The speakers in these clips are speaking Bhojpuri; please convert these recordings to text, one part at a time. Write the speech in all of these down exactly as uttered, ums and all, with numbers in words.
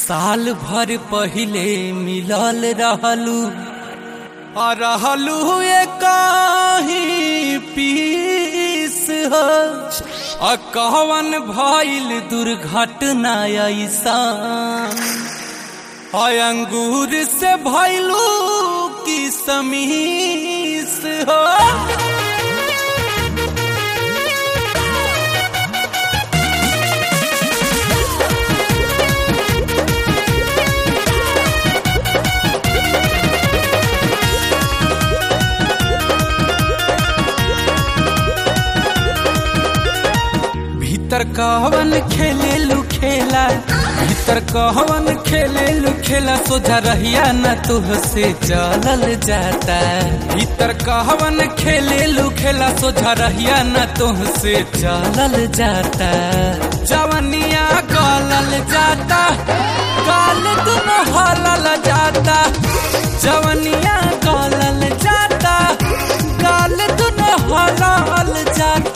साल भर पहिले मिलल रहलू आ रहलू काही पीस हो आ कहवन भइल दुर्घटना ऐसा आ अंगूर से भइलू की समीस हो। भीतर कहवन खेले लू खेला भीतर कहवन खेले लू खेला सोझा रहिया न तुहसे चलल जाता। भीतर कहवन खेले लू खेला सोझा रहिया न तुहसे चलल जाता। जवनिया गलल जाता गाल दुनो हलल जाता। जवनिया गलल जाता गाल दुनो हलल जाता।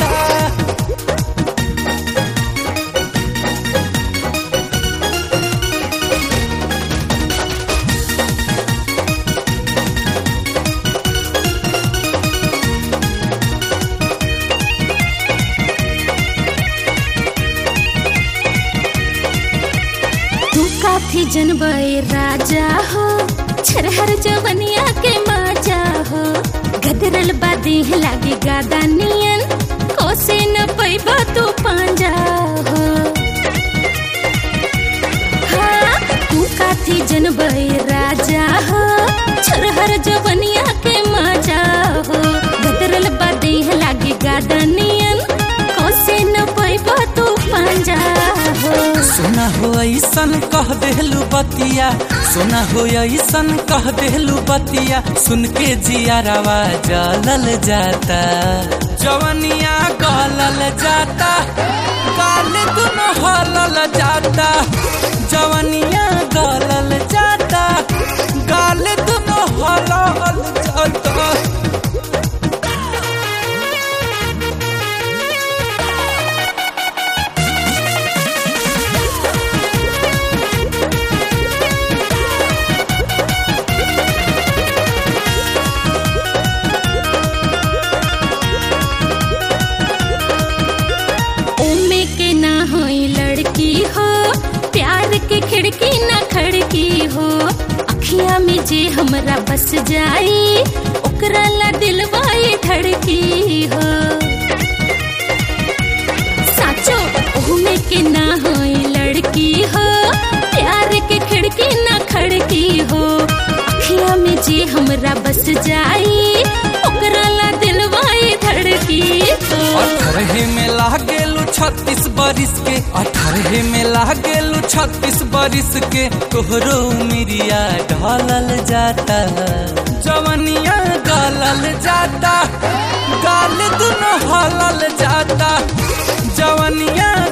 काथी जनबे राजा हो छरहर जवनिया के मजा हो। गदरल बादी लागी गादा नियन कोसे न पैबा तू पांजा हो। हाँ तू काथी जनबे राजा हो छरहर जवनिया के मजा हो। गदरल बादी लागी गादा नियन कोसे न पैबा तू पांजा हो। सोना हो ऐसन कह देलू बतिया सोना हो ऐसन कह देलू बतिया सुन के जियारवा जलल जाता। जवनिया गलल जाता गाल दुनो हलल जाता। जवनिया गलल जाता गाल दुनो हलल जाता। के खिड़की ना खड़की हो अखिया में जे हमरा बस जाई ओकरा ला दिलवाई धड़की हो। साचो ओहमे के ना होई लड़की हो प्यार के खिड़की ना खड़की हो। अखिया में जे हमरा बस जाई ओकरा ला दिलवाई धड़की हो। अठारह में लागेलू छत्तीस बरिस के अठारह में लागेलू छत्तीस बरिस के तोहरो मिरिया ढलल जाता। जवनिया गलल जाता गाल दुनो हलल जाता। जवनिया